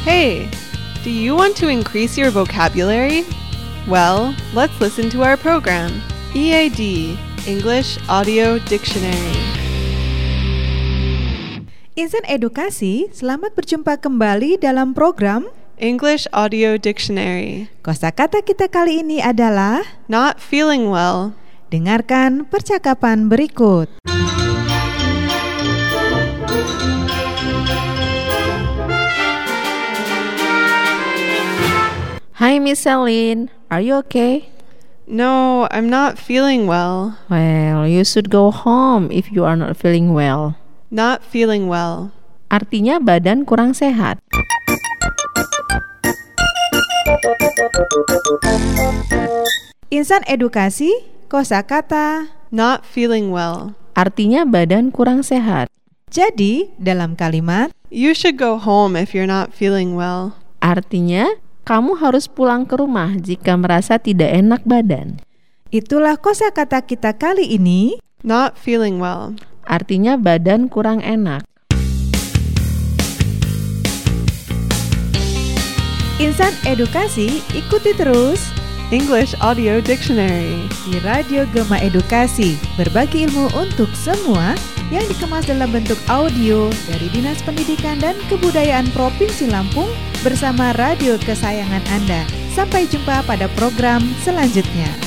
Hey, do you want to increase your vocabulary? Well, let's listen to our program, EAD, English Audio Dictionary. Insan Edukasi, selamat berjumpa kembali dalam program English Audio Dictionary. Kosakata kita kali ini adalah Not feeling well. dengarkan percakapan berikut. Hi, Miss Celine. Are you okay? No, I'm not feeling well. Well, you should go home if you are not feeling well. Not feeling well. Artinya badan kurang sehat. Insan Edukasi, kosakata. Not feeling well. Artinya badan kurang sehat. Jadi, dalam kalimat You should go home if you're not feeling well. Artinya kamu harus pulang ke rumah jika merasa tidak enak badan. itulah kosakata kita kali ini. Not feeling well. Artinya badan kurang enak. Insan Edukasi, ikuti terus English Audio Dictionary. di Radio Gema Edukasi. Berbagi ilmu untuk semua yang dikemas dalam bentuk audio dari Dinas Pendidikan dan Kebudayaan Provinsi Lampung bersama radio kesayangan Anda. Sampai jumpa pada program selanjutnya.